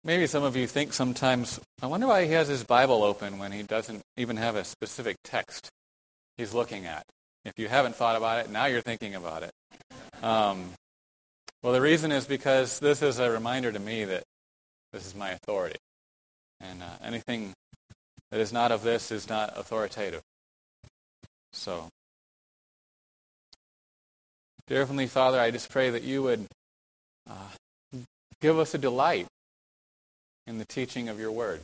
Maybe some of you think sometimes, I wonder why he has his Bible open when he doesn't even have a specific text he's looking at. If you haven't thought about it, now you're thinking about it. Well, the reason is because this is a reminder to me that this is my authority. And anything that is not of this is not authoritative. So, dear Heavenly Father, I just pray that you would give us a delight in the teaching of your word.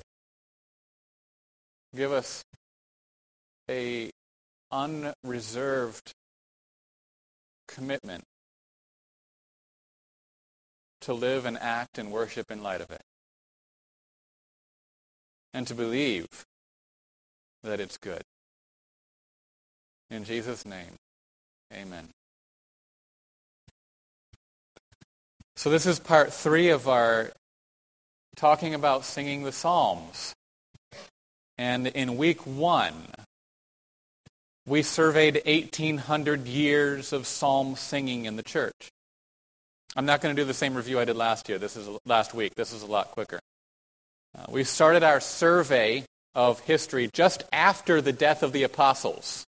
Give us a unreserved commitment to live and act and worship in light of it. And to believe that it's good. In Jesus' name, amen. So this is part 3 of our talking about singing the Psalms. And in week 1, we surveyed 1,800 years of psalm singing in the church. I'm not going to do the same review I did last week. This is a lot quicker. We started our survey of history just after the death of the apostles.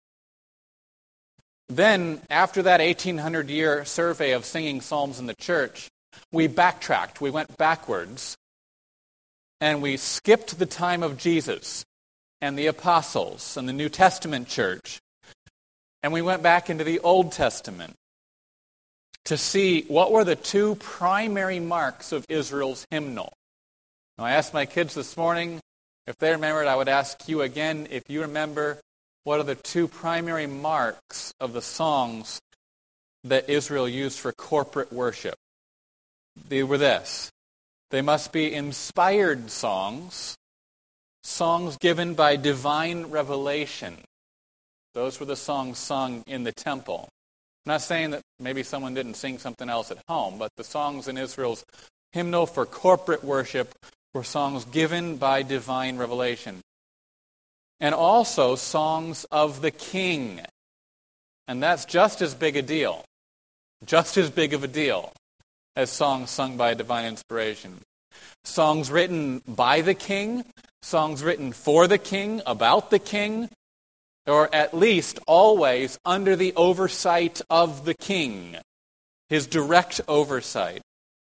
Then, after that 1,800-year survey of singing psalms in the church, we backtracked. We went backwards, and we skipped the time of Jesus and the apostles and the New Testament church, and we went back into the Old Testament to see what were the 2 primary marks of Israel's hymnal. Now, I asked my kids this morning if they remembered. I would ask you again if you remember what are the 2 primary marks of the songs that Israel used for corporate worship. They were this. They must be inspired songs, songs given by divine revelation. Those were the songs sung in the temple. I'm not saying that maybe someone didn't sing something else at home, but the songs in Israel's hymnal for corporate worship were songs given by divine revelation. And also songs of the king. And that's just as big a deal. Just as big of a deal as songs sung by divine inspiration. Songs written by the king, songs written for the king, about the king, or at least always under the oversight of the king, his direct oversight.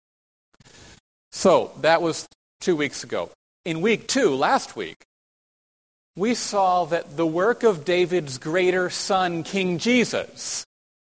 So, that was 2 weeks ago. In week 2, last week, we saw that the work of David's greater son, King Jesus,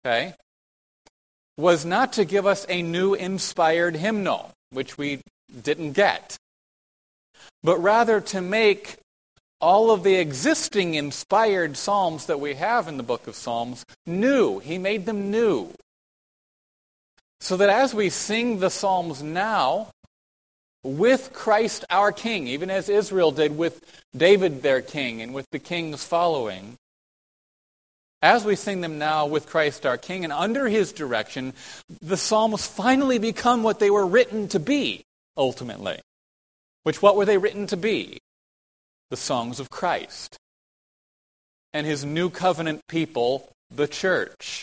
was not to give us a new inspired hymnal, which we didn't get, but rather to make all of the existing inspired psalms that we have in the book of Psalms new. He made them new. So that as we sing the psalms now, with Christ our King, even as Israel did with David their king and with the kings following, as we sing them now with Christ our King and under his direction, the psalms finally become what they were written to be, ultimately. What were they written to be? The songs of Christ and his new covenant people, the church.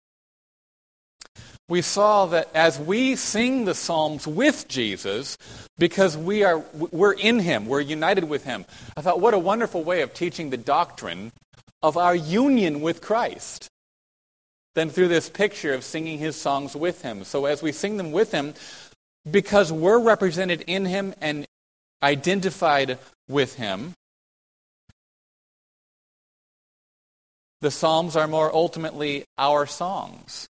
We saw that as we sing the Psalms with Jesus, because we're in him, we're united with him. I thought, what a wonderful way of teaching the doctrine of our union with Christ. Then through this picture of singing his songs with him. So as we sing them with him, because we're represented in him and identified with him, the Psalms are more ultimately our songs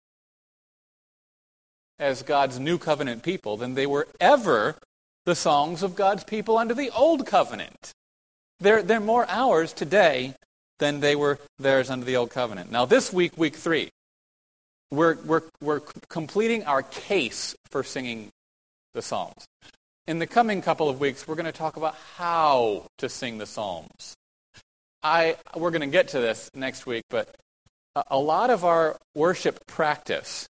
as God's new covenant people than they were ever the songs of God's people under the old covenant. They're more ours today than they were theirs under the old covenant. Now this week, week 3, we're completing our case for singing the Psalms. In the coming couple of weeks, we're going to talk about how to sing the Psalms. We're going to get to this next week, but a lot of our worship practice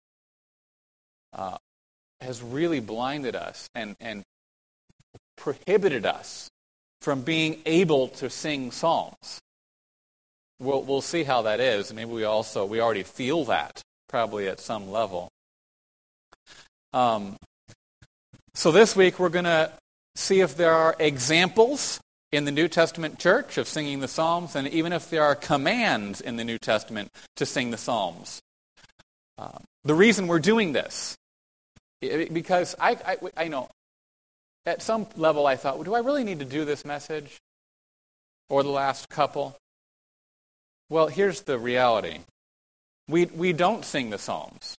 has really blinded us and prohibited us from being able to sing psalms. We'll see how that is. Maybe we already feel that probably at some level. So this week we're going to see if there are examples in the New Testament church of singing the Psalms, and even if there are commands in the New Testament to sing the Psalms. The reason we're doing this, because I know, at some level I thought, well, do I really need to do this message? Or the last couple? Well, here's the reality. We don't sing the Psalms.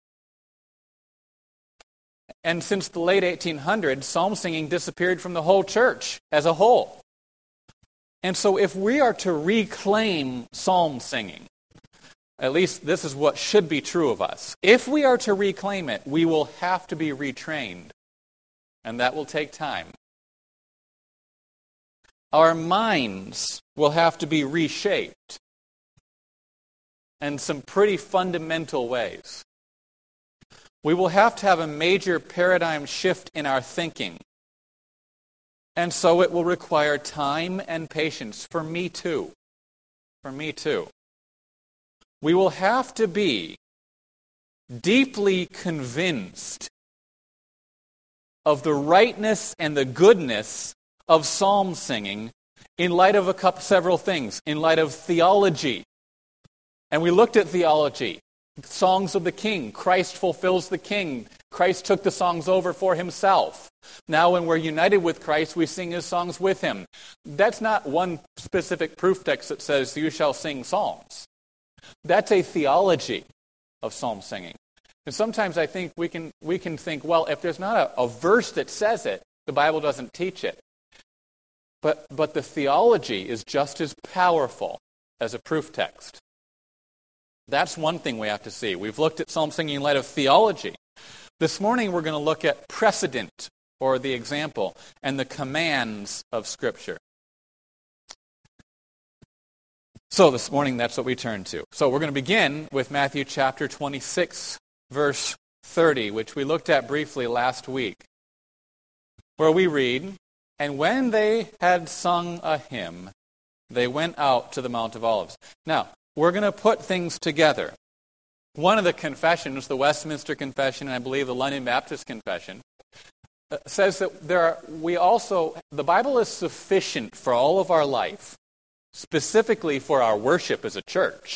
And since the late 1800s, psalm singing disappeared from the whole church as a whole. And so if we are to reclaim psalm singing, at least this is what should be true of us. If we are to reclaim it, we will have to be retrained. And that will take time. Our minds will have to be reshaped in some pretty fundamental ways. We will have to have a major paradigm shift in our thinking. And so it will require time and patience for me too. For me too. We will have to be deeply convinced of the rightness and the goodness of psalm singing in light of several things. In light of theology. And we looked at theology. Songs of the King. Christ fulfills the King. Christ took the songs over for himself. Now when we're united with Christ, we sing his songs with him. That's not one specific proof text that says, you shall sing psalms. That's a theology of psalm singing. And sometimes I think we can think, well, if there's not a verse that says it, the Bible doesn't teach it. But the theology is just as powerful as a proof text. That's one thing we have to see. We've looked at psalm singing in light of theology. This morning we're going to look at precedent, or the example, and the commands of Scripture. So this morning that's what we turn to. So we're going to begin with Matthew chapter 26, verse 30, which we looked at briefly last week, where we read, "And when they had sung a hymn, they went out to the Mount of Olives." Now, we're going to put things together. One of the confessions, the Westminster Confession, and I believe the London Baptist Confession, says that the Bible is sufficient for all of our life, specifically for our worship as a church.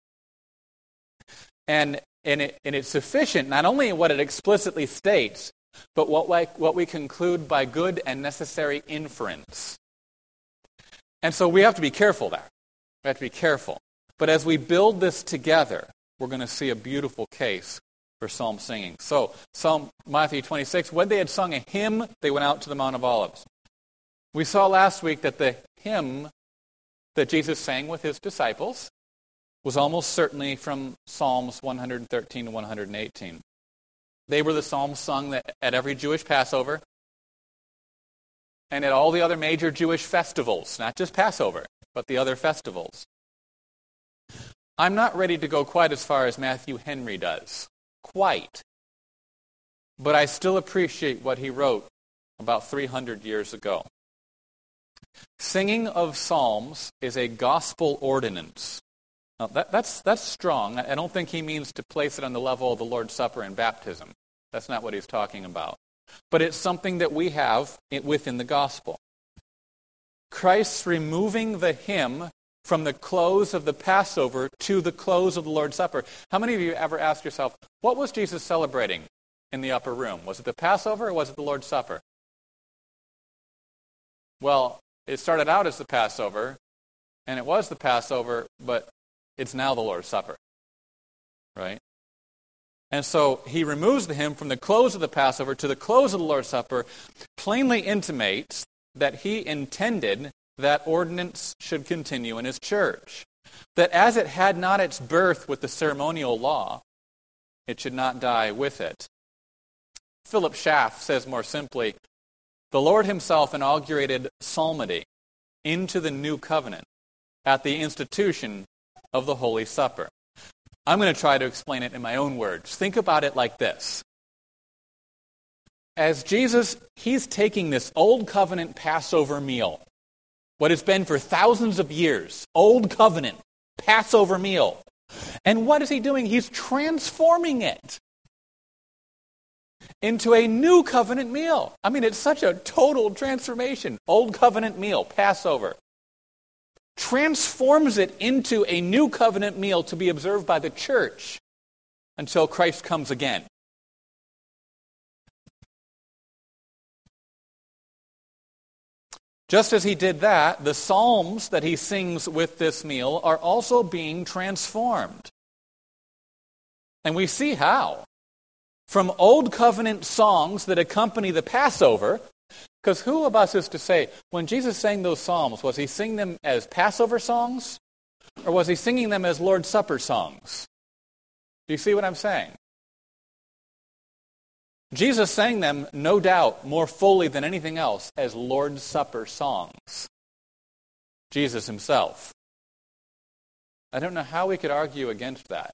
And it's sufficient not only in what it explicitly states, but what we conclude by good and necessary inference. And so we have to be careful there. We have to be careful. But as we build this together, we're going to see a beautiful case for psalm singing. So, Matthew 26, when they had sung a hymn, they went out to the Mount of Olives. We saw last week that the hymn that Jesus sang with his disciples was almost certainly from Psalms 113 to 118. They were the psalms sung at every Jewish Passover and at all the other major Jewish festivals, not just Passover, but the other festivals. I'm not ready to go quite as far as Matthew Henry does. Quite. But I still appreciate what he wrote about 300 years ago. Singing of psalms is a gospel ordinance. Now, that's strong. I don't think he means to place it on the level of the Lord's Supper and baptism. That's not what he's talking about. But it's something that we have within the gospel. Christ's removing the hymn from the close of the Passover to the close of the Lord's Supper. How many of you ever asked yourself, what was Jesus celebrating in the upper room? Was it the Passover or was it the Lord's Supper? Well, it started out as the Passover, and it was the Passover, but it's now the Lord's Supper, right? And so he removes the hymn from the close of the Passover to the close of the Lord's Supper, plainly intimates that he intended that ordinance should continue in his church. That as it had not its birth with the ceremonial law, it should not die with it. Philip Schaff says more simply, the Lord himself inaugurated psalmody into the new covenant at the institution of the Holy Supper. I'm going to try to explain it in my own words. Think about it like this. As Jesus, he's taking this old covenant Passover meal, what it's been for thousands of years, old covenant Passover meal. And what is he doing? He's transforming it. into a new covenant meal. I mean, it's such a total transformation. Old covenant meal, Passover, transforms it into a new covenant meal to be observed by the church until Christ comes again. Just as he did that, the psalms that he sings with this meal are also being transformed. And we see how. From Old Covenant songs that accompany the Passover, because who of us is to say, when Jesus sang those psalms, was he singing them as Passover songs? Or was he singing them as Lord's Supper songs? Do you see what I'm saying? Jesus sang them, no doubt, more fully than anything else as Lord's Supper songs. Jesus himself. I don't know how we could argue against that.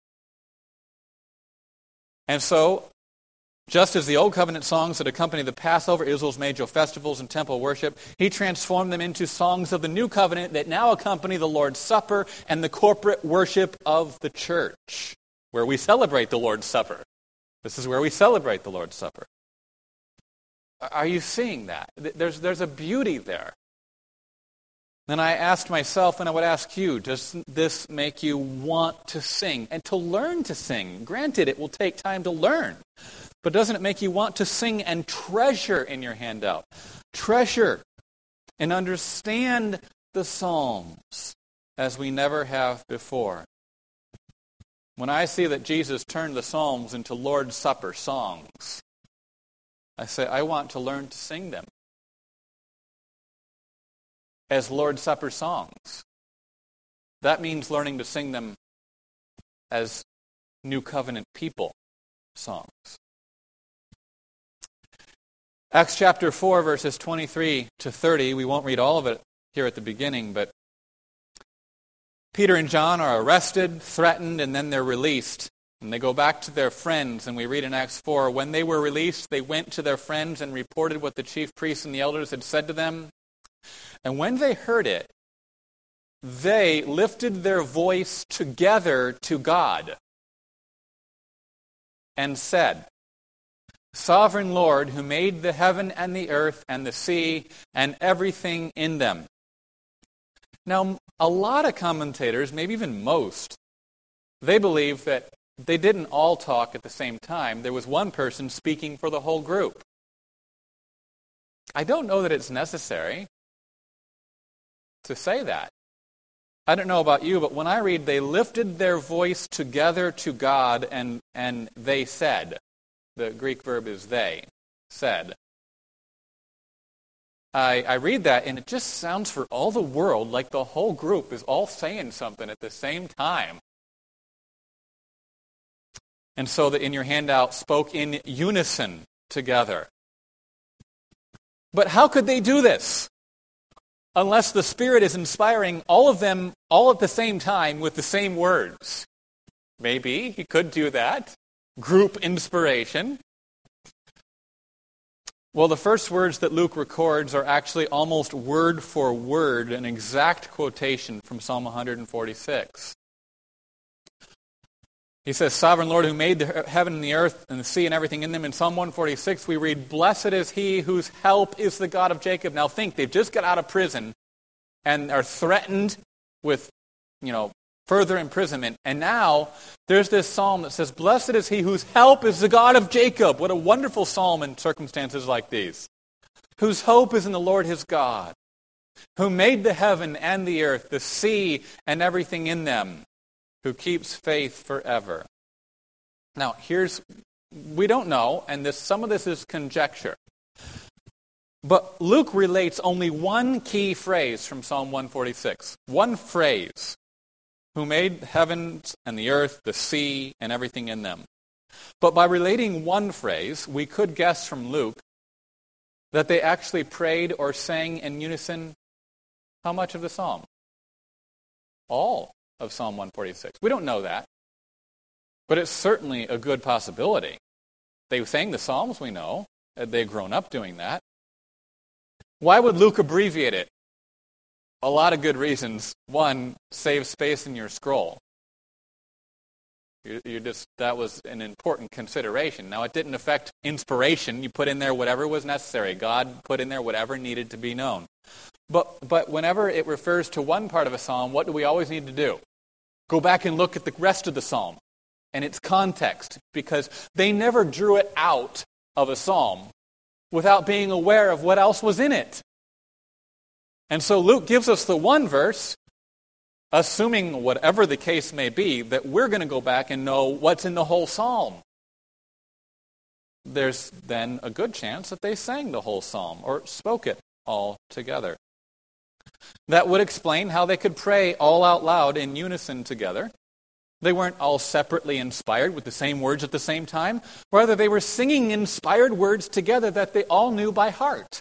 And so, just as the Old Covenant songs that accompany the Passover, Israel's major festivals, and temple worship, he transformed them into songs of the New Covenant that now accompany the Lord's Supper and the corporate worship of the church, where we celebrate the Lord's Supper. This is where we celebrate the Lord's Supper. Are you seeing that? There's a beauty there. And I asked myself, and I would ask you, does this make you want to sing and to learn to sing? Granted, it will take time to learn. But doesn't it make you want to sing and treasure in your handout? Treasure and understand the Psalms as we never have before. When I see that Jesus turned the Psalms into Lord's Supper songs, I say, I want to learn to sing them as Lord's Supper songs. That means learning to sing them as New Covenant people songs. Acts chapter 4, verses 23 to 30, we won't read all of it here at the beginning, but Peter and John are arrested, threatened, and then they're released. And they go back to their friends, and we read in Acts 4, when they were released, they went to their friends and reported what the chief priests and the elders had said to them. And when they heard it, they lifted their voice together to God and said, Sovereign Lord, who made the heaven and the earth and the sea and everything in them. Now, a lot of commentators, maybe even most, they believe that they didn't all talk at the same time. There was one person speaking for the whole group. I don't know that it's necessary to say that. I don't know about you, but when I read, they lifted their voice together to God and they said, the Greek verb is they, said. I read that, and it just sounds for all the world like the whole group is all saying something at the same time. And so that in your handout, spoke in unison together. But how could they do this? Unless the Spirit is inspiring all of them all at the same time with the same words. Maybe he could do that. Group inspiration. Well, the first words that Luke records are actually almost word for word an exact quotation from Psalm 146. He says, Sovereign Lord, who made the heaven and the earth and the sea and everything in them. In Psalm 146, we read, Blessed is he whose help is the God of Jacob. Now think, they've just got out of prison and are threatened with, further imprisonment. And now there's this psalm that says, Blessed is he whose help is the God of Jacob. What a wonderful psalm in circumstances like these. Whose hope is in the Lord his God, who made the heaven and the earth, the sea and everything in them, who keeps faith forever. Now, we don't know, and some of this is conjecture. But Luke relates only one key phrase from Psalm 146. One phrase. Who made the heavens and the earth, the sea, and everything in them. But by relating one phrase, we could guess from Luke that they actually prayed or sang in unison how much of the psalm? All of Psalm 146. We don't know that. But it's certainly a good possibility. They sang the psalms, we know. They've grown up doing that. Why would Luke abbreviate it? A lot of good reasons. One, save space in your scroll. That was an important consideration. Now, it didn't affect inspiration. You put in there whatever was necessary. God put in there whatever needed to be known. But whenever it refers to one part of a psalm, what do we always need to do? Go back and look at the rest of the psalm and its context, because they never drew it out of a psalm without being aware of what else was in it. And so Luke gives us the one verse, assuming whatever the case may be, that we're going to go back and know what's in the whole psalm. There's then a good chance that they sang the whole psalm or spoke it all together. That would explain how they could pray all out loud in unison together. They weren't all separately inspired with the same words at the same time. Rather, they were singing inspired words together that they all knew by heart.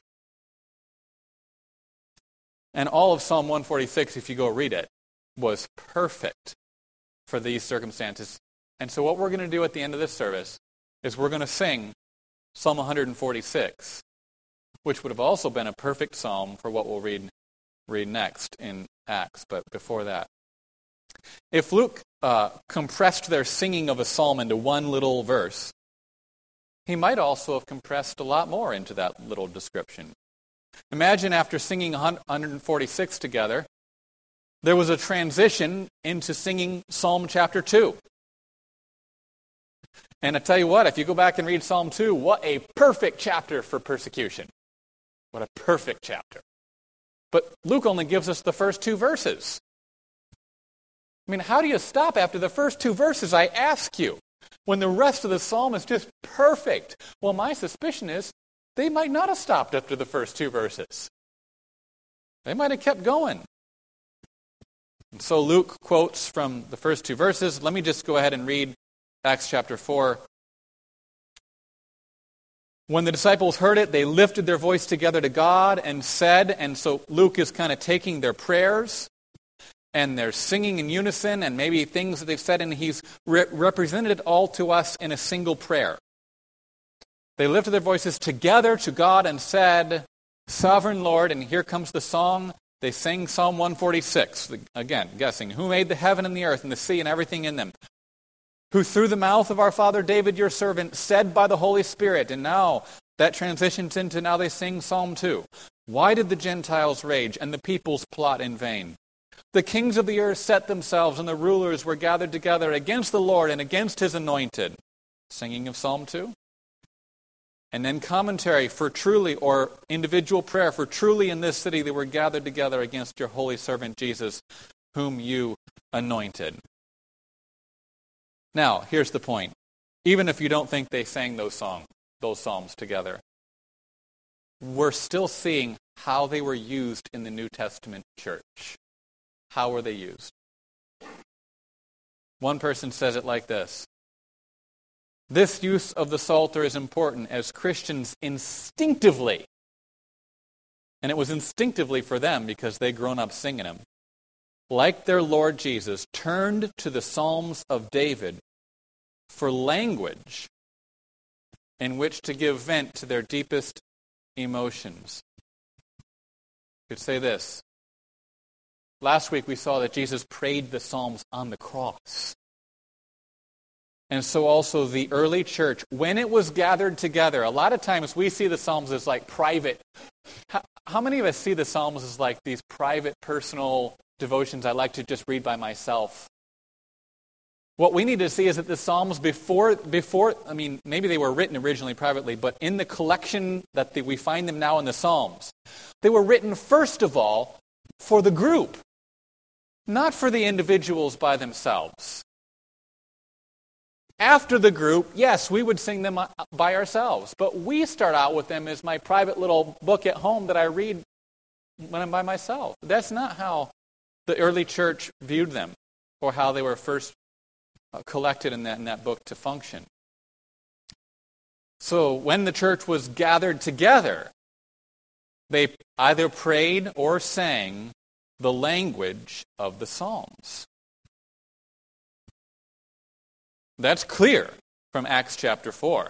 And all of Psalm 146, if you go read it, was perfect for these circumstances. And so what we're going to do at the end of this service is we're going to sing Psalm 146, which would have also been a perfect psalm for what we'll read next in Acts. But before that, if Luke compressed their singing of a psalm into one little verse, he might also have compressed a lot more into that little description. Imagine after singing 146 together, there was a transition into singing Psalm chapter 2. And I tell you what, if you go back and read Psalm 2, what a perfect chapter for persecution. What a perfect chapter. But Luke only gives us the first two verses. I mean, how do you stop after the first two verses, I ask you, when the rest of the psalm is just perfect? Well, my suspicion is they might not have stopped after the first two verses. They might have kept going. And so Luke quotes from the first two verses. Let me just go ahead and read Acts chapter 4. When the disciples heard it, they lifted their voice together to God and said, and so Luke is kind of taking their prayers and they're singing in unison and maybe things that they've said, and he's represented it all to us in a single prayer. They lifted their voices together to God and said, Sovereign Lord, and here comes the song. They sang Psalm 146, again, guessing, who made the heaven and the earth and the sea and everything in them? Who through the mouth of our father David, your servant, said by the Holy Spirit, and now that transitions into now they sing Psalm 2. Why did the Gentiles rage and the peoples plot in vain? The kings of the earth set themselves, and the rulers were gathered together against the Lord and against his anointed. Singing of Psalm 2. And then commentary for truly, or individual prayer, for truly in this city they were gathered together against your holy servant Jesus, whom you anointed. Now, here's the point. Even if you don't think they sang those psalms together, we're still seeing how they were used in the New Testament church. How were they used? One person says it like this. This use of the Psalter is important as Christians instinctively, and it was instinctively for them because they'd grown up singing them, like their Lord Jesus, turned to the Psalms of David for language in which to give vent to their deepest emotions. You could say this. Last week we saw that Jesus prayed the Psalms on the cross. And so also the early church, when it was gathered together, a lot of times we see the Psalms as like private. How many of us see the Psalms as like these private, personal devotions I like to just read by myself? What we need to see is that the Psalms before, I mean, maybe they were written originally privately, but in the collection that we find them now in the Psalms, they were written first of all for the group, not for the individuals by themselves. After the group, yes, we would sing them by ourselves, but we start out with them as my private little book at home that I read when I'm by myself. That's not how the early church viewed them or how they were first collected in that book to function. So when the church was gathered together, they either prayed or sang the language of the Psalms. That's clear from Acts chapter 4,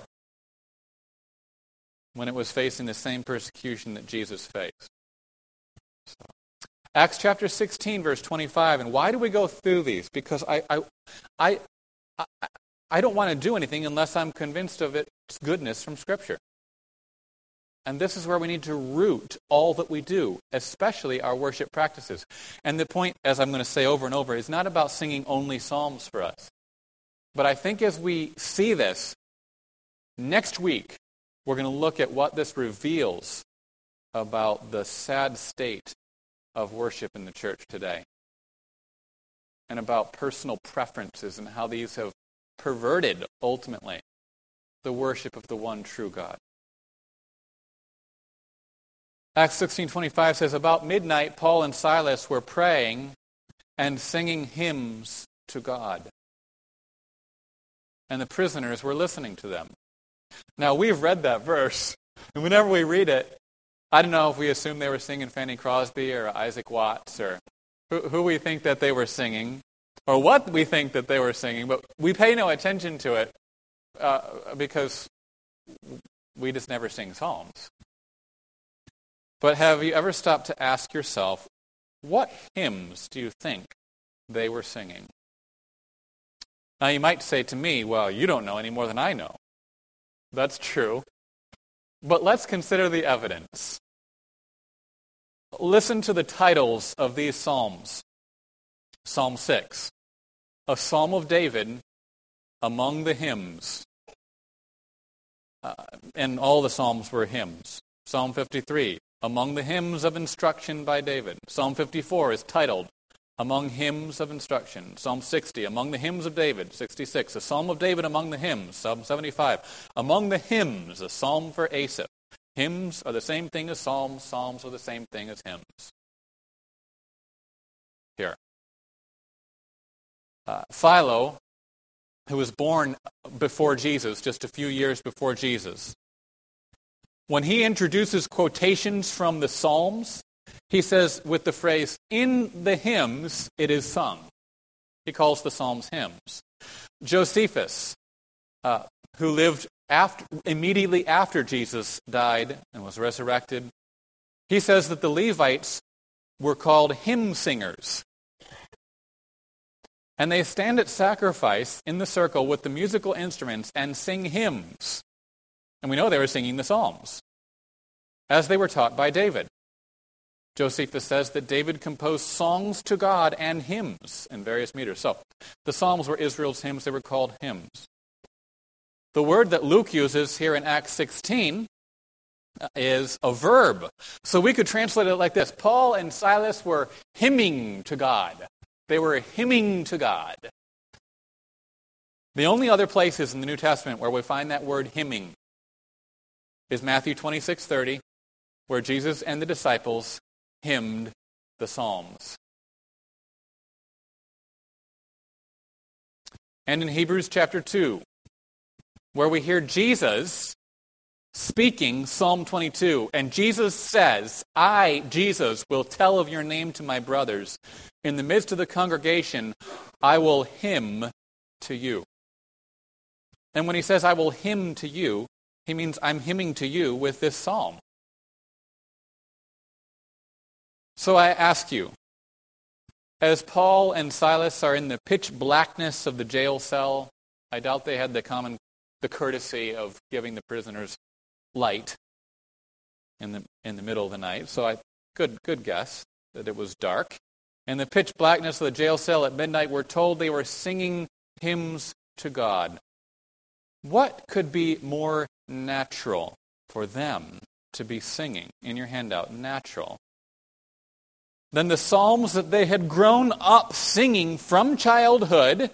when it was facing the same persecution that Jesus faced. So, Acts chapter 16, verse 25. And why do we go through these? Because I I don't want to do anything unless I'm convinced of its goodness from Scripture. And this is where we need to root all that we do, especially our worship practices. And the point, as I'm going to say over and over, is not about singing only psalms for us. But I think as we see this, next week, we're going to look at what this reveals about the sad state of worship in the church today, and about personal preferences and how these have perverted, ultimately, the worship of the one true God. Acts 16:25 says, about midnight, Paul and Silas were praying and singing hymns to God. And the prisoners were listening to them. Now, we've read that verse, and whenever we read it, I don't know if we assume they were singing Fanny Crosby or Isaac Watts or who we think that they were singing, or what we think that they were singing, but we pay no attention to it because we just never sing psalms. But have you ever stopped to ask yourself, what hymns do you think they were singing? Now you might say to me, well, you don't know any more than I know. That's true. But let's consider the evidence. Listen to the titles of these psalms. Psalm 6, a psalm of David among the hymns. And all the psalms were hymns. Psalm 53, among the hymns of instruction by David. Psalm 54 is titled, among hymns of instruction. Psalm 60, among the hymns of David. 66, a psalm of David among the hymns. Psalm 75, among the hymns, a psalm for Asaph. Hymns are the same thing as psalms. Psalms are the same thing as hymns. Here. Philo, who was born before Jesus, just a few years before Jesus, when he introduces quotations from the Psalms, he says with the phrase, in the hymns it is sung. He calls the Psalms hymns. Josephus, who lived immediately after Jesus died and was resurrected, he says that the Levites were called hymn singers. And they stand at sacrifice in the circle with the musical instruments and sing hymns. And we know they were singing the Psalms, as they were taught by David. Josephus says that David composed songs to God and hymns in various meters. So, the Psalms were Israel's hymns. They were called hymns. The word that Luke uses here in Acts 16 is a verb. So we could translate it like this. Paul and Silas were hymning to God. They were hymning to God. The only other places in the New Testament where we find that word hymning is Matthew 26:30, where Jesus and the disciples hymned the Psalms. And in Hebrews chapter 2, where we hear Jesus speaking Psalm 22, and Jesus says, I, Jesus, will tell of your name to my brothers. In the midst of the congregation, I will hymn to you. And when he says, I will hymn to you, he means I'm hymning to you with this psalm. So I ask you, as Paul and Silas are in the pitch blackness of the jail cell, I doubt they had the courtesy of giving the prisoners light in the middle of the night. So good guess that it was dark. In the pitch blackness of the jail cell at midnight, we're told they were singing hymns to God. What could be more natural for them to be singing? In your handout, natural. Than the psalms that they had grown up singing from childhood,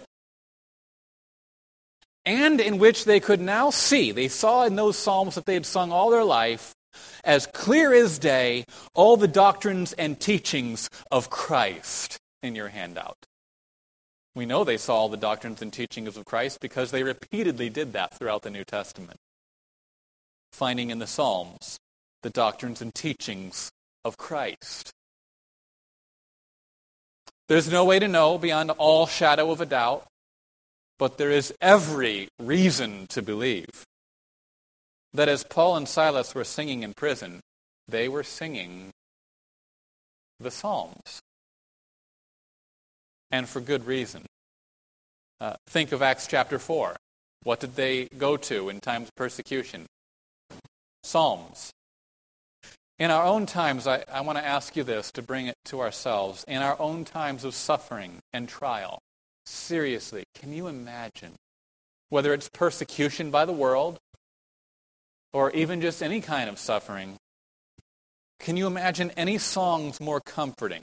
and in which they could now see. They saw in those psalms that they had sung all their life, as clear as day, all the doctrines and teachings of Christ in your handout. We know they saw all the doctrines and teachings of Christ because they repeatedly did that throughout the New Testament, finding in the Psalms the doctrines and teachings of Christ. There's no way to know beyond all shadow of a doubt, but there is every reason to believe that as Paul and Silas were singing in prison, they were singing the Psalms. And for good reason. Think of Acts chapter 4. What did they go to in times of persecution? Psalms. In our own times, I want to ask you this to bring it to ourselves. In our own times of suffering and trial, seriously, can you imagine, whether it's persecution by the world or even just any kind of suffering, can you imagine any songs more comforting,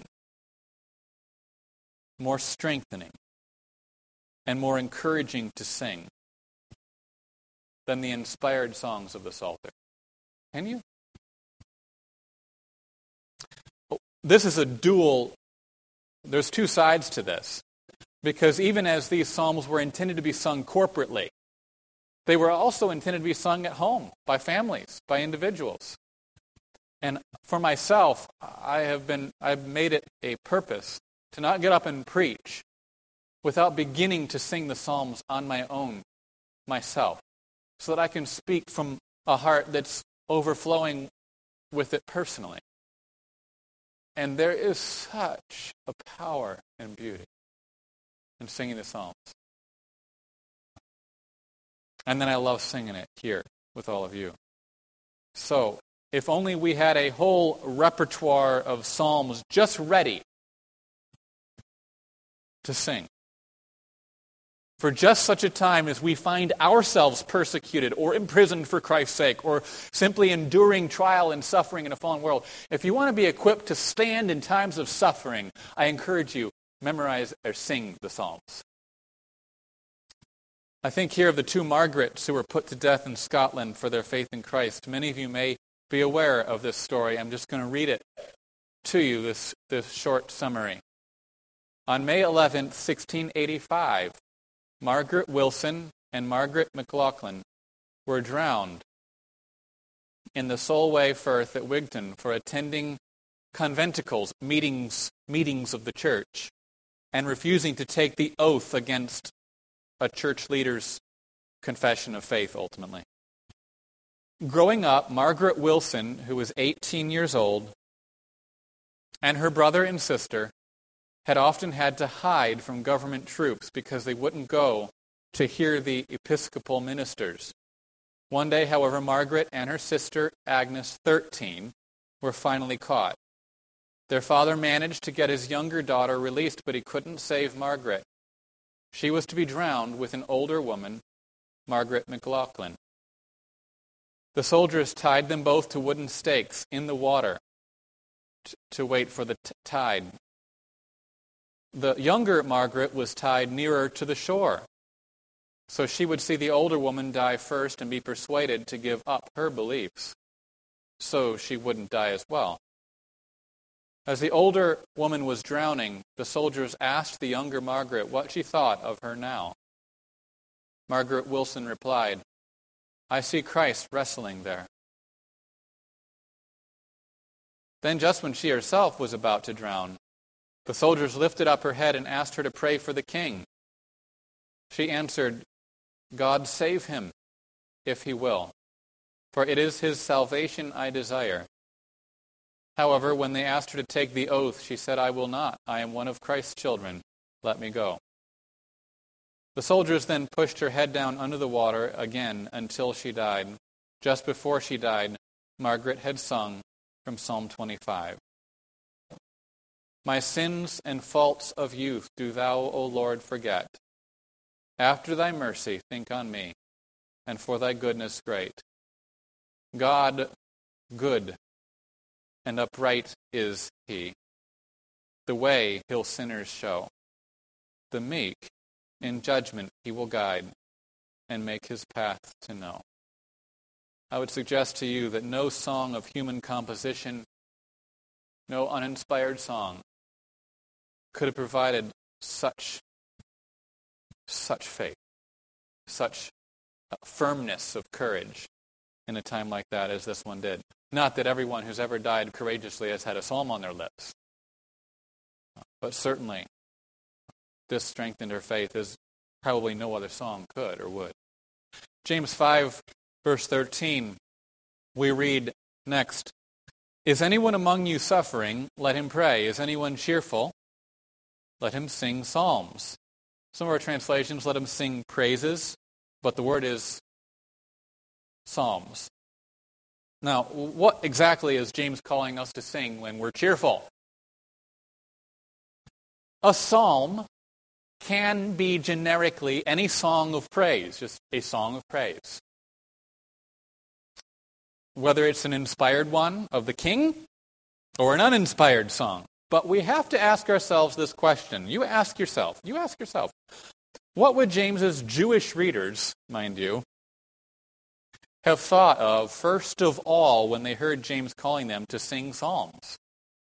more strengthening, and more encouraging to sing than the inspired songs of the Psalter? Can you? This is there's two sides to this. Because even as these psalms were intended to be sung corporately, they were also intended to be sung at home by families, by individuals. And for myself, I've made it a purpose to not get up and preach without beginning to sing the psalms on my own, myself, so that I can speak from a heart that's overflowing with it personally. And there is such a power and beauty in singing the psalms. And then I love singing it here with all of you. So, if only we had a whole repertoire of psalms just ready to sing. For just such a time as we find ourselves persecuted or imprisoned for Christ's sake, or simply enduring trial and suffering in a fallen world. If you want to be equipped to stand in times of suffering, I encourage you, memorize or sing the Psalms. I think here of the two Margarets who were put to death in Scotland for their faith in Christ. Many of you may be aware of this story. I'm just going to read it to you, this short summary. On May 11th, 1685, Margaret Wilson and Margaret McLaughlin were drowned in the Solway Firth at Wigton for attending conventicles, meetings of the church, and refusing to take the oath against a church leader's confession of faith, ultimately. Growing up, Margaret Wilson, who was 18 years old, and her brother and sister had often had to hide from government troops because they wouldn't go to hear the Episcopal ministers. One day, however, Margaret and her sister, Agnes, 13, were finally caught. Their father managed to get his younger daughter released, but he couldn't save Margaret. She was to be drowned with an older woman, Margaret McLaughlin. The soldiers tied them both to wooden stakes in the water to wait for the tide. The younger Margaret was tied nearer to the shore, so she would see the older woman die first and be persuaded to give up her beliefs, so she wouldn't die as well. As the older woman was drowning, the soldiers asked the younger Margaret what she thought of her now. Margaret Wilson replied, "I see Christ wrestling there." Then just when she herself was about to drown, the soldiers lifted up her head and asked her to pray for the king. She answered, "God save him, if he will, for it is his salvation I desire." However, when they asked her to take the oath, she said, "I will not. I am one of Christ's children. Let me go." The soldiers then pushed her head down under the water again until she died. Just before she died, Margaret had sung from Psalm 25. "My sins and faults of youth do thou, O Lord, forget. After thy mercy think on me, and for thy goodness great. God good and upright is he. The way he'll sinners show. The meek in judgment he will guide, and make his path to know." I would suggest to you that no song of human composition, no uninspired song, could have provided such faith, such firmness of courage in a time like that as this one did. Not that everyone who's ever died courageously has had a psalm on their lips, but certainly this strengthened her faith as probably no other song could or would. James 5, verse 13, we read next, "Is anyone among you suffering? Let him pray. Is anyone cheerful? Let him sing psalms. Some of our translations let them sing praises, but the word is psalms. Now, what exactly is James calling us to sing when we're cheerful? A psalm can be generically any song of praise, just a song of praise. Whether it's an inspired one of the king or an uninspired song. But we have to ask ourselves this question. You ask yourself, what would James's Jewish readers, mind you, have thought of first of all when they heard James calling them to sing psalms?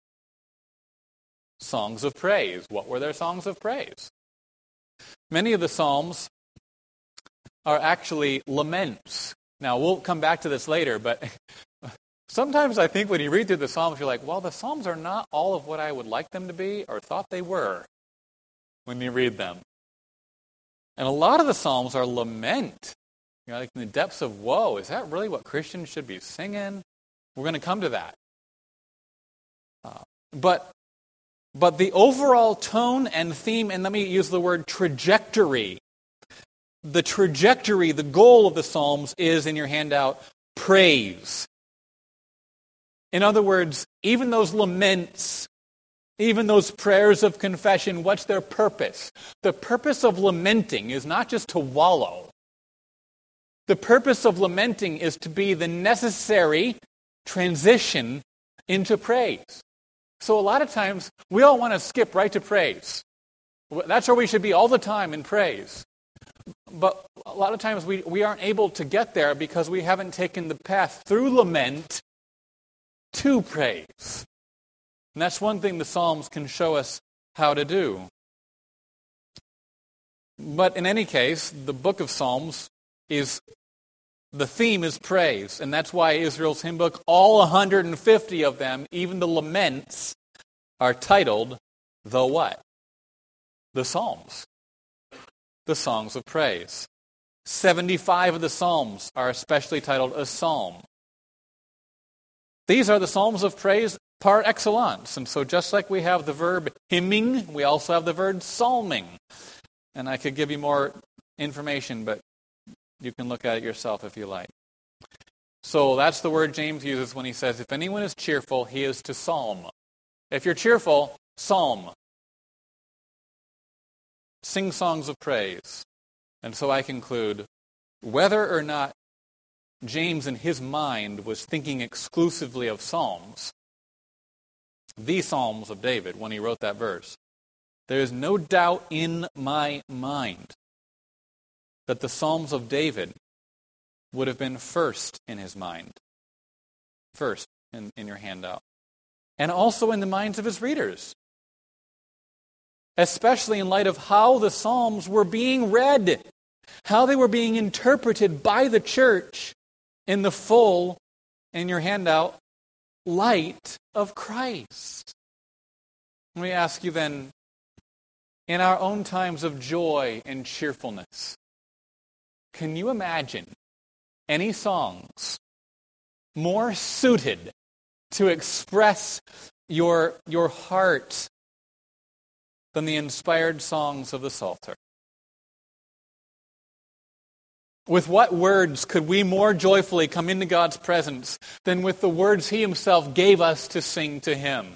Songs of praise. What were their songs of praise? Many of the psalms are actually laments. Now, we'll come back to this later, but sometimes I think when you read through the Psalms, you're like, well, the Psalms are not all of what I would like them to be or thought they were when you read them. And a lot of the Psalms are lament, like in the depths of woe. Is that really what Christians should be singing? We're going to come to that. But the overall tone and theme, and let me use the word trajectory. The trajectory, the goal of the Psalms is, in your handout, praise. In other words, even those laments, even those prayers of confession, what's their purpose? The purpose of lamenting is not just to wallow. The purpose of lamenting is to be the necessary transition into praise. So a lot of times, we all want to skip right to praise. That's where we should be all the time, in praise. But a lot of times we aren't able to get there because we haven't taken the path through lament to praise. And that's one thing the Psalms can show us how to do. But in any case, the book of Psalms the theme is praise. And that's why Israel's hymn book, all 150 of them, even the laments, are titled the what? The Psalms. The songs of praise. 75 of the Psalms are especially titled a psalm. These are the Psalms of praise par excellence. And so just like we have the verb hymning, we also have the verb psalming. And I could give you more information, but you can look at it yourself if you like. So that's the word James uses when he says, if anyone is cheerful, he is to psalm. If you're cheerful, psalm. Sing songs of praise. And so I conclude, whether or not James in his mind was thinking exclusively of psalms, the Psalms of David, when he wrote that verse, there is no doubt in my mind that the Psalms of David would have been first in his mind. First in your handout. And also in the minds of his readers. Especially in light of how the Psalms were being read, how they were being interpreted by the church in the full, in your handout, light of Christ. Let me ask you then, in our own times of joy and cheerfulness, can you imagine any songs more suited to express your heart than the inspired songs of the Psalter? With what words could we more joyfully come into God's presence than with the words He Himself gave us to sing to Him?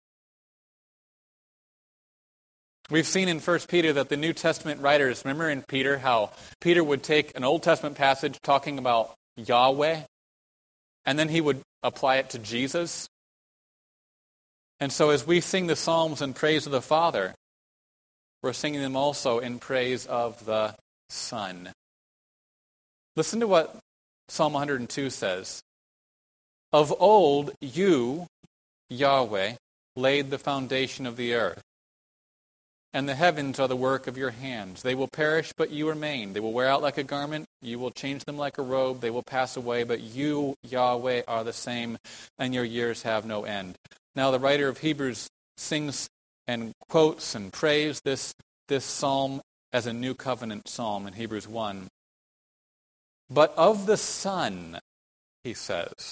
We've seen in 1 Peter that the New Testament writers, remember in Peter how Peter would take an Old Testament passage talking about Yahweh, and then he would apply it to Jesus. And so as we sing the Psalms in praise of the Father, we're singing them also in praise of the Son. Listen to what Psalm 102 says. Of old you, Yahweh, laid the foundation of the earth, and the heavens are the work of your hands. They will perish, but you remain. They will wear out like a garment. You will change them like a robe. They will pass away, but you, Yahweh, are the same, and your years have no end. Now the writer of Hebrews sings and quotes and prays this psalm as a new covenant psalm in Hebrews 1. But of the Son, he says,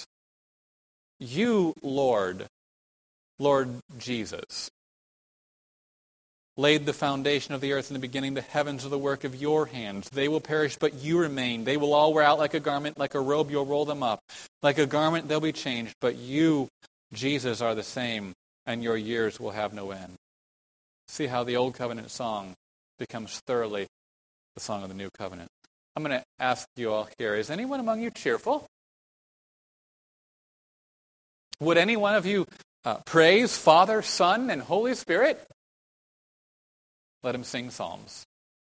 you, Lord Jesus, laid the foundation of the earth in the beginning. The heavens are the work of your hands. They will perish, but you remain. They will all wear out like a garment. Like a robe, you'll roll them up. Like a garment, they'll be changed. But you, Jesus, are the same, and your years will have no end. See how the Old Covenant song becomes thoroughly the song of the New Covenant. I'm going to ask you all here, is anyone among you cheerful? Would any one of you praise Father, Son, and Holy Spirit? Let him sing psalms.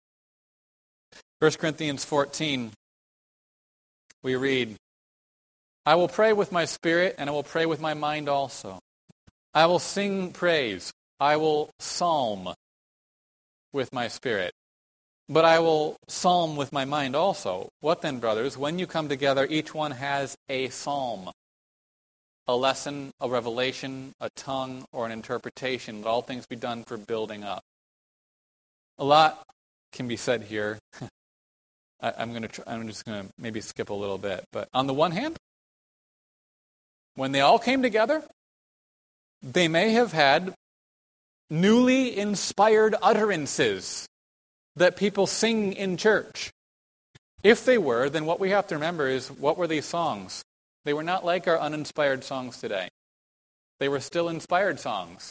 1 Corinthians 14, we read, I will pray with my spirit, and I will pray with my mind also. I will sing praise. I will psalm with my spirit. But I will psalm with my mind also. What then, brothers? When you come together, each one has a psalm, a lesson, a revelation, a tongue, or an interpretation. Let all things be done for building up. A lot can be said here. I'm just going to maybe skip a little bit. But on the one hand, when they all came together, they may have had newly inspired utterances that people sing in church. If they were, then what we have to remember is, what were these songs? They were not like our uninspired songs today. They were still inspired songs.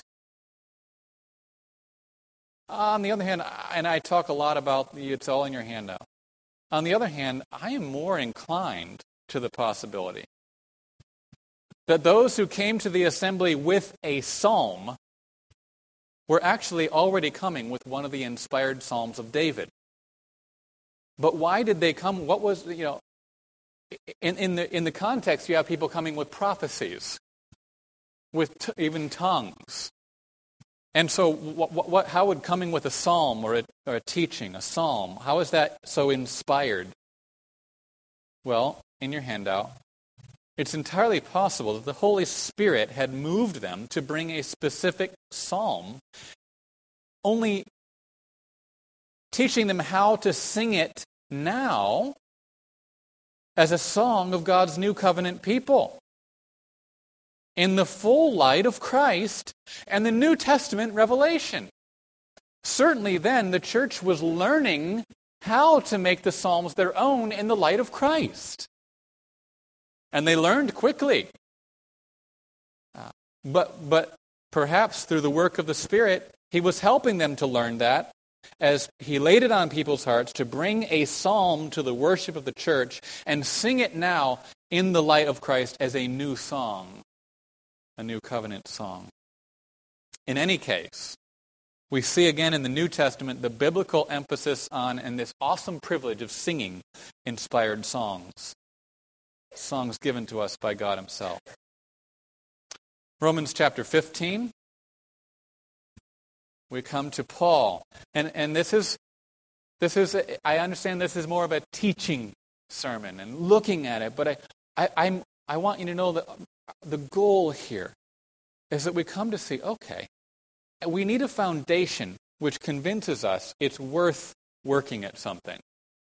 On the other hand, and I talk a lot about it's all in your handout. On the other hand, I am more inclined to the possibility that those who came to the assembly with a psalm were actually already coming with one of the inspired psalms of David. But why did they come? What was, in the context, you have people coming with prophecies, with even tongues. And so how would coming with a psalm or a teaching, a psalm, how is that so inspired? Well, in your handout, it's entirely possible that the Holy Spirit had moved them to bring a specific psalm, only teaching them how to sing it now as a song of God's new covenant people, in the full light of Christ and the New Testament revelation. Certainly then, the church was learning how to make the Psalms their own in the light of Christ. And they learned quickly. But perhaps through the work of the Spirit, He was helping them to learn that as He laid it on people's hearts to bring a psalm to the worship of the church and sing it now in the light of Christ as a new song. A new covenant song. In any case, we see again in the New Testament the biblical emphasis on and this awesome privilege of singing inspired songs. Songs given to us by God Himself. Romans chapter 15. We come to Paul. And this is I understand this is more of a teaching sermon and looking at it, but I want you to know that the goal here is that we come to see, okay, we need a foundation which convinces us it's worth working at something.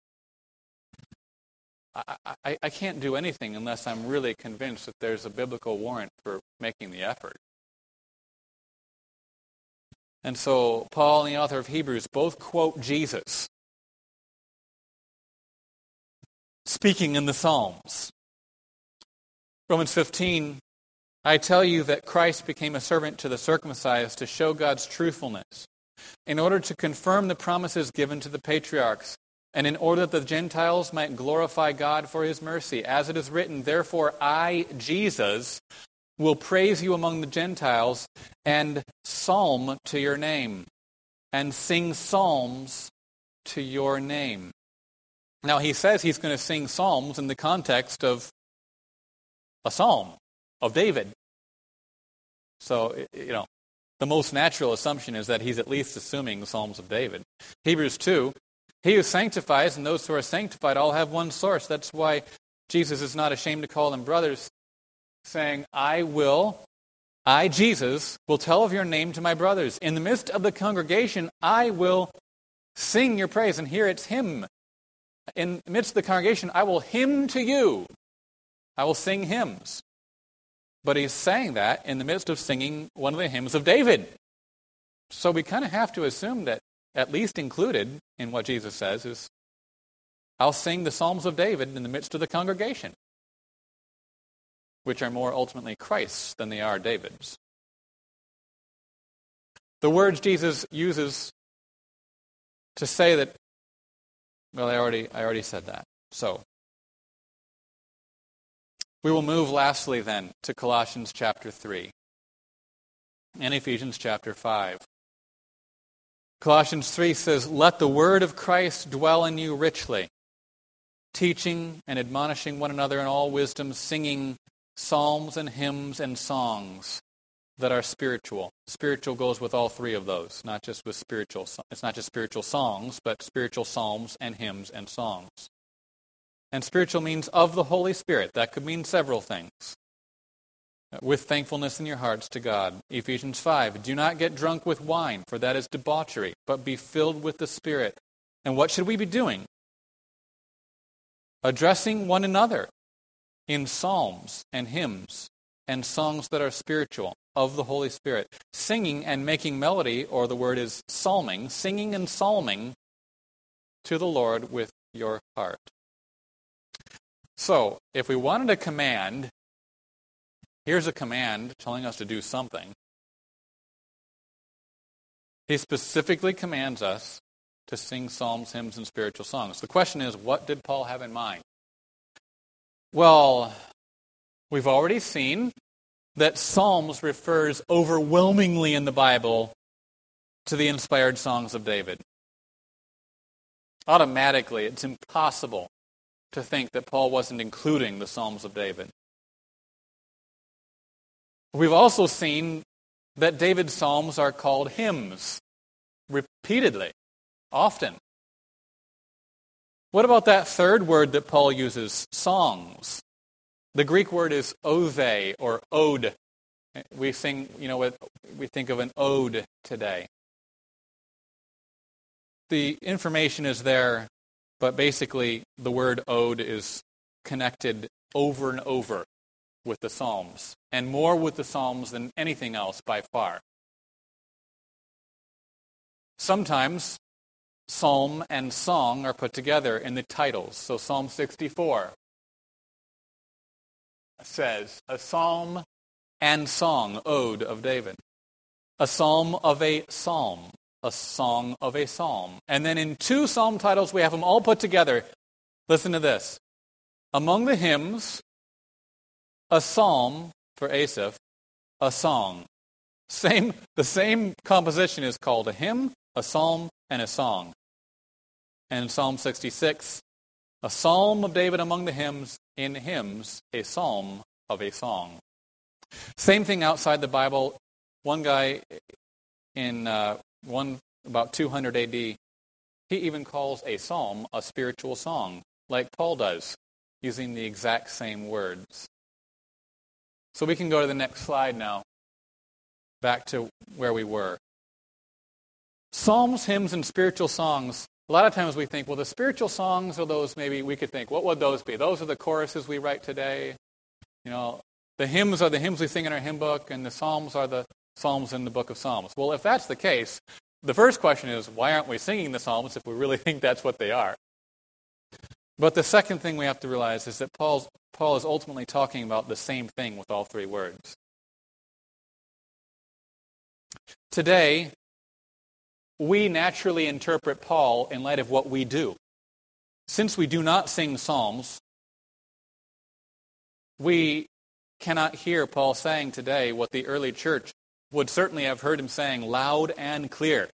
I can't do anything unless I'm really convinced that there's a biblical warrant for making the effort. And so Paul and the author of Hebrews both quote Jesus speaking in the Psalms. Romans 15, I tell you that Christ became a servant to the circumcised to show God's truthfulness, in order to confirm the promises given to the patriarchs, and in order that the Gentiles might glorify God for His mercy. As it is written, therefore I, Jesus, will praise you among the Gentiles, and psalm to your name, and sing psalms to your name. Now he says he's going to sing psalms in the context of a psalm of David. So, the most natural assumption is that he's at least assuming the Psalms of David. Hebrews 2, He who sanctifies and those who are sanctified all have one source. That's why Jesus is not ashamed to call them brothers, saying, I, Jesus, will tell of your name to my brothers. In the midst of the congregation, I will sing your praise. And here it's hymn. In the midst of the congregation, I will hymn to you. I will sing hymns. But he's saying that in the midst of singing one of the hymns of David. So we kind of have to assume that at least included in what Jesus says is, I'll sing the Psalms of David in the midst of the congregation, which are more ultimately Christ's than they are David's. The words Jesus uses to say that, well, I already said that. So, we will move lastly then to Colossians chapter 3 and Ephesians chapter 5. Colossians 3 says, "Let the word of Christ dwell in you richly, teaching and admonishing one another in all wisdom, singing psalms and hymns and songs that are spiritual." Spiritual goes with all three of those, not just with spiritual. It's not just spiritual songs, but spiritual psalms and hymns and songs. And spiritual means of the Holy Spirit. That could mean several things. With thankfulness in your hearts to God. Ephesians 5, "Do not get drunk with wine, for that is debauchery, but be filled with the Spirit." And what should we be doing? Addressing one another in psalms and hymns and songs that are spiritual, of the Holy Spirit. Singing and making melody, or the word is psalming, singing and psalming to the Lord with your heart. So, if we wanted a command, here's a command telling us to do something. He specifically commands us to sing psalms, hymns, and spiritual songs. The question is, what did Paul have in mind? Well, we've already seen that Psalms refers overwhelmingly in the Bible to the inspired songs of David. Automatically, it's impossible to think that Paul wasn't including the Psalms of David. We've also seen that David's Psalms are called hymns repeatedly, often. What about that third word that Paul uses, songs? The Greek word is ode or ode. We sing, we think of an ode today. The information is there, but basically the word ode is connected over and over with the Psalms, and more with the Psalms than anything else by far. Sometimes psalm and song are put together in the titles. So Psalm 64 says, a psalm and song, ode of David. A psalm of a psalm, a song of a psalm. And then in two psalm titles, we have them all put together. Listen to this. Among the hymns, a psalm for Asaph, a song. The same composition is called a hymn, a psalm, and a song. And in Psalm 66, a psalm of David among the hymns, in hymns, a psalm of a song. Same thing outside the Bible. One guy in about 200 AD, he even calls a psalm a spiritual song, like Paul does, using the exact same words. So we can go to the next slide now, back to where we were. Psalms, hymns, and spiritual songs. A lot of times we think, well, the spiritual songs are those, maybe we could think, what would those be? Those are the choruses we write today. The hymns are the hymns we sing in our hymn book, and the psalms are the psalms in the book of Psalms. Well, if that's the case, the first question is, why aren't we singing the psalms if we really think that's what they are? But the second thing we have to realize is that Paul is ultimately talking about the same thing with all three words. Today, we naturally interpret Paul in light of what we do. Since we do not sing psalms, we cannot hear Paul saying today what the early church would certainly have heard him saying loud and clear.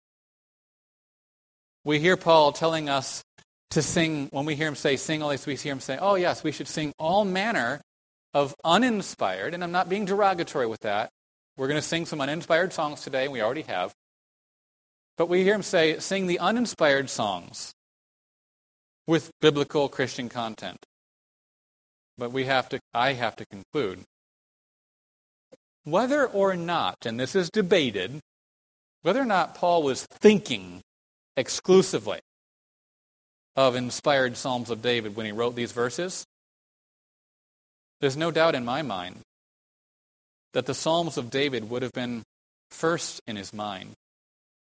We hear Paul telling us to sing, when we hear him say sing all these, we hear him say, oh yes, we should sing all manner of uninspired, and I'm not being derogatory with that. We're going to sing some uninspired songs today, and we already have. But we hear him say, sing the uninspired songs with biblical Christian content. But I have to conclude, whether or not, and this is debated, whether or not Paul was thinking exclusively of inspired Psalms of David when he wrote these verses, there's no doubt in my mind that the Psalms of David would have been first in his mind.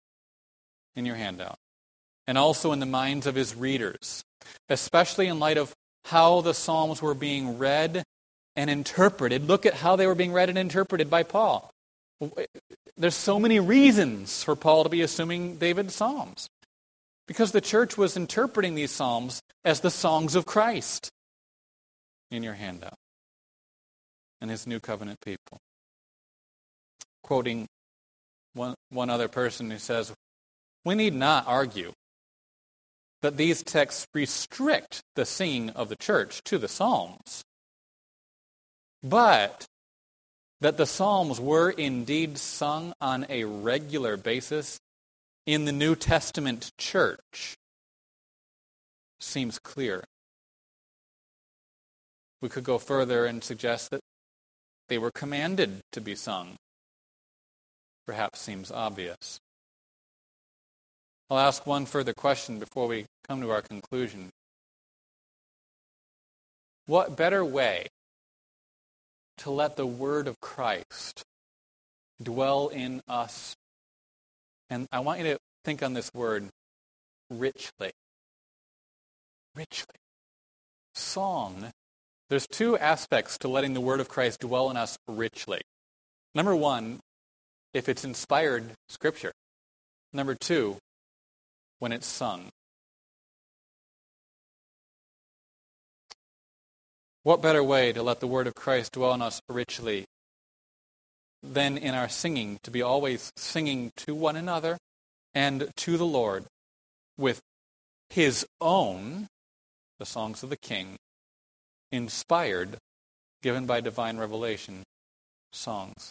in your handout, and also in the minds of his readers, especially in light of how the Psalms were being read and interpreted. Look at how they were being read and interpreted by Paul. There's so many reasons for Paul to be assuming David's Psalms, because the church was interpreting these Psalms as the songs of Christ in your handout and his new covenant people. Quoting one other person who says, "We need not argue that these texts restrict the singing of the church to the Psalms, but that the Psalms were indeed sung on a regular basis in the New Testament church seems clear." We could go further and suggest that they were commanded to be sung. Perhaps seems obvious. I'll ask one further question before we come to our conclusion. What better way to let the word of Christ dwell in us? And I want you to think on this word, richly. Richly. Song. There's two aspects to letting the word of Christ dwell in us richly. Number one, if it's inspired scripture. Number two, when it's sung. What better way to let the word of Christ dwell in us richly than in our singing, to be always singing to one another and to the Lord with his own, the songs of the King, inspired, given by divine revelation, songs.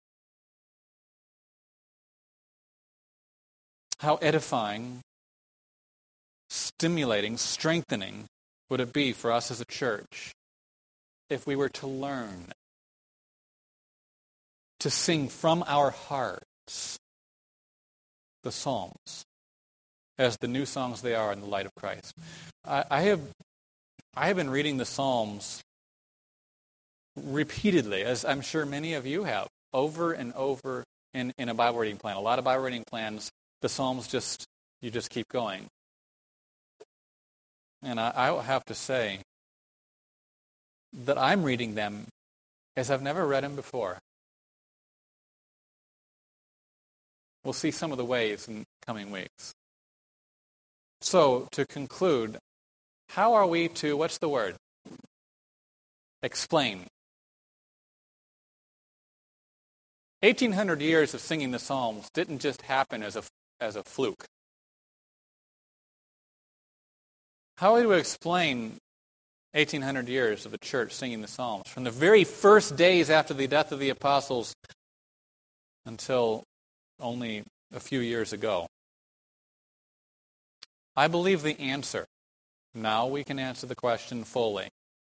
How edifying, stimulating, strengthening would it be for us as a church if we were to learn to sing from our hearts the Psalms as the new songs they are in the light of Christ. I have been reading the Psalms repeatedly, as I'm sure many of you have, over and over in a Bible reading plan. A lot of Bible reading plans, the Psalms you just keep going. And I will have to say that I'm reading them as I've never read them before. We'll see some of the ways in coming weeks. So, to conclude, how are we to, what's the word? Explain. 1,800 years of singing the Psalms didn't just happen as a fluke. How are we to explain 1,800 years of the church singing the Psalms, from the very first days after the death of the apostles until only a few years ago? I believe the answer, now we can answer the question fully,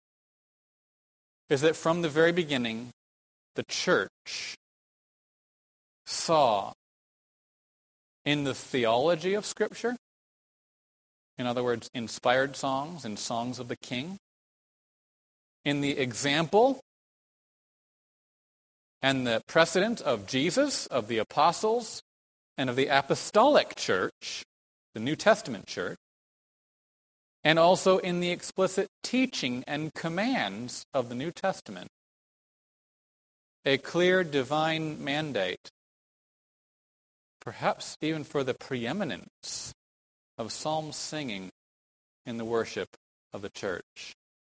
is that from the very beginning, the church saw in the theology of Scripture, in other words, inspired songs and songs of the King, in the example and the precedent of Jesus, of the apostles, and of the apostolic church, the New Testament church, and also in the explicit teaching and commands of the New Testament, a clear divine mandate, perhaps even for the preeminence of psalm singing in the worship of the church.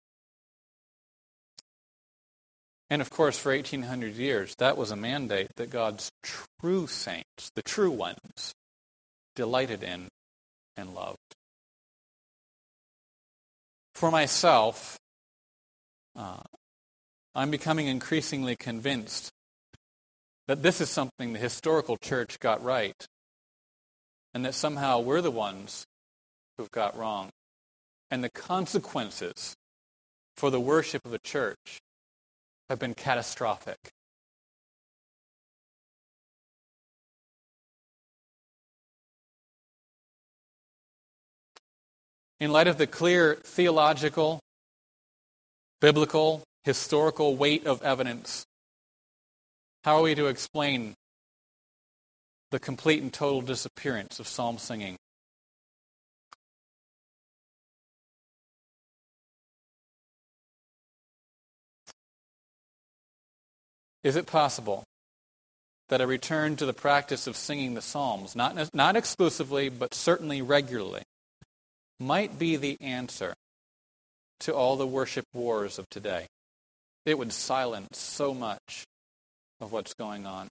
And of course, for 1,800 years, that was a mandate that God's true saints, the true ones, delighted in and loved. For myself, I'm becoming increasingly convinced that this is something the historical church got right, and that somehow we're the ones who've got wrong. And the consequences for the worship of the church have been catastrophic. In light of the clear theological, biblical, historical weight of evidence, how are we to explain the complete and total disappearance of psalm singing. Is it possible that a return to the practice of singing the Psalms, not exclusively, but certainly regularly, might be the answer to all the worship wars of today? It would silence so much of what's going on.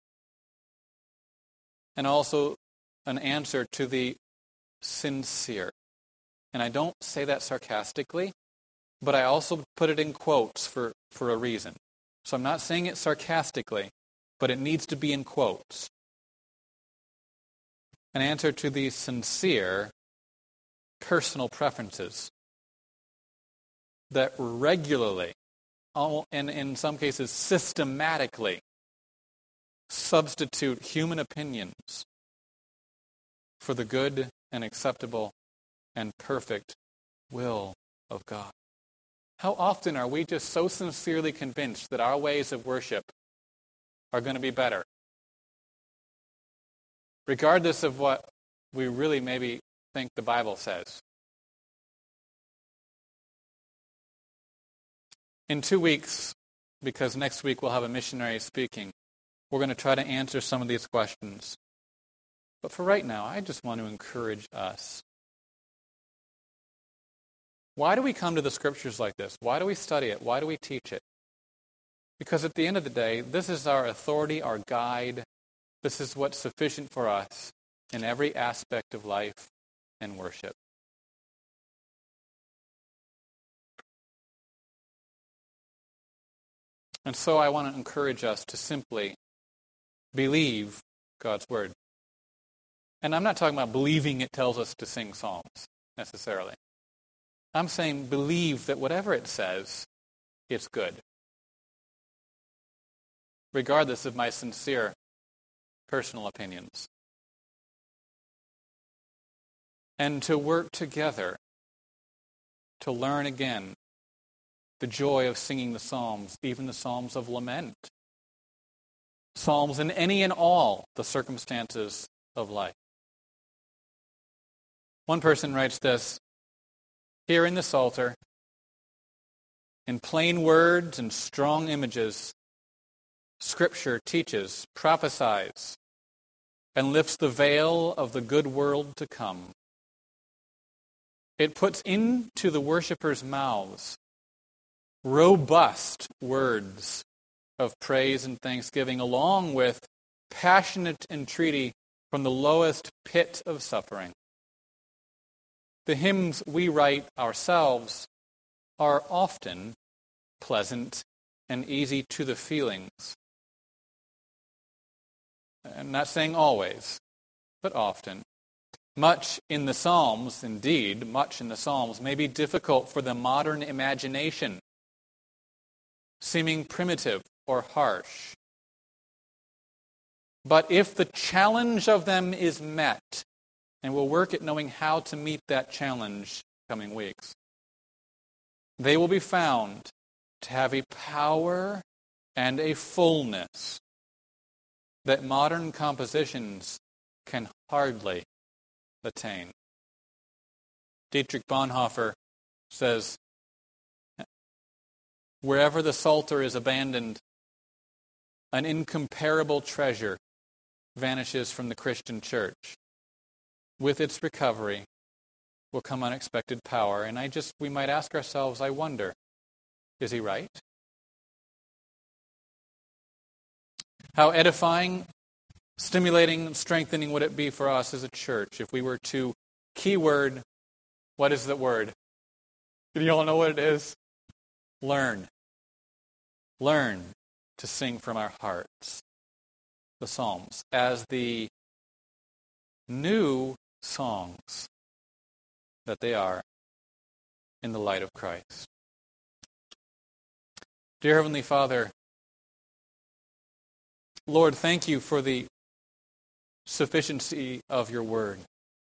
And also an answer to the sincere. And I don't say that sarcastically, but I also put it in quotes for a reason. So I'm not saying it sarcastically, but it needs to be in quotes. An answer to the sincere personal preferences that regularly, and in some cases systematically, substitute human opinions for the good and acceptable and perfect will of God. How often are we just so sincerely convinced that our ways of worship are going to be better, regardless of what we really maybe think the Bible says? In 2 weeks, because next week we'll have a missionary speaking, we're going to try to answer some of these questions. But for right now, I just want to encourage us. Why do we come to the Scriptures like this? Why do we study it? Why do we teach it? Because at the end of the day, this is our authority, our guide. This is what's sufficient for us in every aspect of life and worship. And so I want to encourage us to simply believe God's Word. And I'm not talking about believing it tells us to sing psalms, necessarily. I'm saying believe that whatever it says, it's good. Regardless of my sincere personal opinions. And to work together to learn again the joy of singing the psalms, even the psalms of lament. Psalms in any and all the circumstances of life. One person writes this: here in the Psalter, in plain words and strong images, Scripture teaches, prophesies, and lifts the veil of the good world to come. It puts into the worshippers' mouths robust words of praise and thanksgiving, along with passionate entreaty from the lowest pit of suffering. The hymns we write ourselves are often pleasant and easy to the feelings. I'm not saying always, but often. Much in the Psalms, indeed, much in the Psalms may be difficult for the modern imagination, seeming primitive or harsh. But if the challenge of them is met, and we'll work at knowing how to meet that challenge coming weeks, they will be found to have a power and a fullness that modern compositions can hardly attain. Dietrich Bonhoeffer says, wherever the Psalter is abandoned, an incomparable treasure vanishes from the Christian church. With its recovery will come unexpected power. And we might ask ourselves, I wonder, is he right? How edifying, stimulating, and strengthening would it be for us as a church if we were to, keyword, what is the word? Do you all know what it is? Learn. Learn to sing from our hearts the Psalms as the new songs that they are in the light of Christ. Dear Heavenly Father, Lord, thank you for the sufficiency of your word.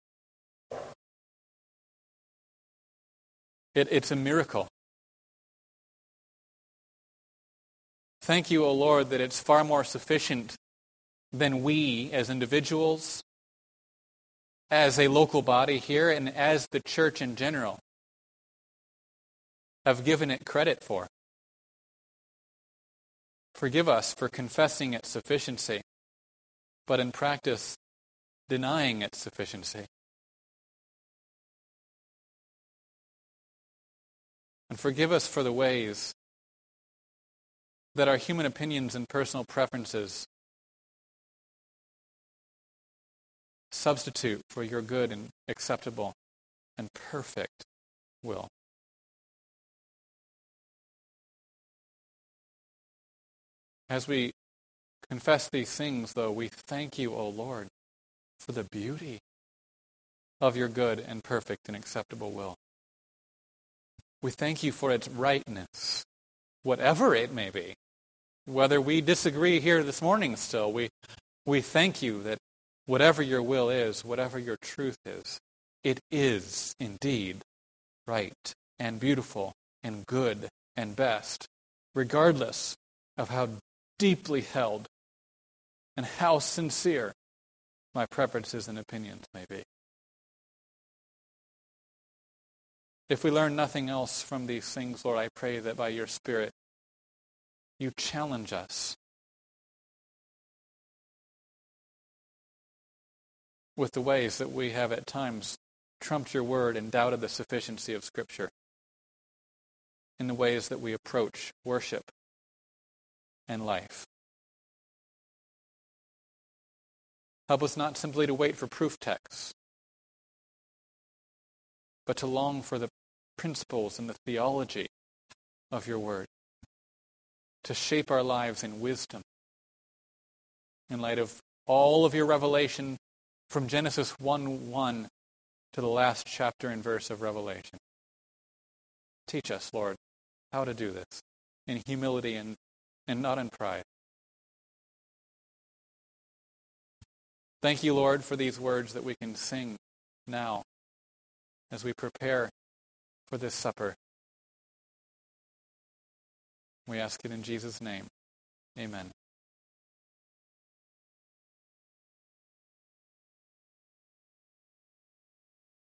It's a miracle. Thank you, O Lord, that it's far more sufficient then we as individuals, as a local body here, and as the church in general have given it credit for. Forgive us for confessing its sufficiency, but in practice denying its sufficiency. And forgive us for the ways that our human opinions and personal preferences substitute for your good and acceptable and perfect will. As we confess these things, though, we thank you, O Lord, for the beauty of your good and perfect and acceptable will. We thank you for its rightness, whatever it may be. Whether we disagree here this morning still, we thank you that whatever your will is, whatever your truth is, it is indeed right and beautiful and good and best, regardless of how deeply held and how sincere my preferences and opinions may be. If we learn nothing else from these things, Lord, I pray that by your Spirit you challenge us with the ways that we have at times trumped your word and doubted the sufficiency of Scripture, in the ways that we approach worship and life. Help us not simply to wait for proof texts, but to long for the principles and the theology of your word, to shape our lives in wisdom in light of all of your revelation from Genesis 1:1 to the last chapter and verse of Revelation. Teach us, Lord, how to do this in humility and not in pride. Thank you, Lord, for these words that we can sing now as we prepare for this supper. We ask it in Jesus' name. Amen.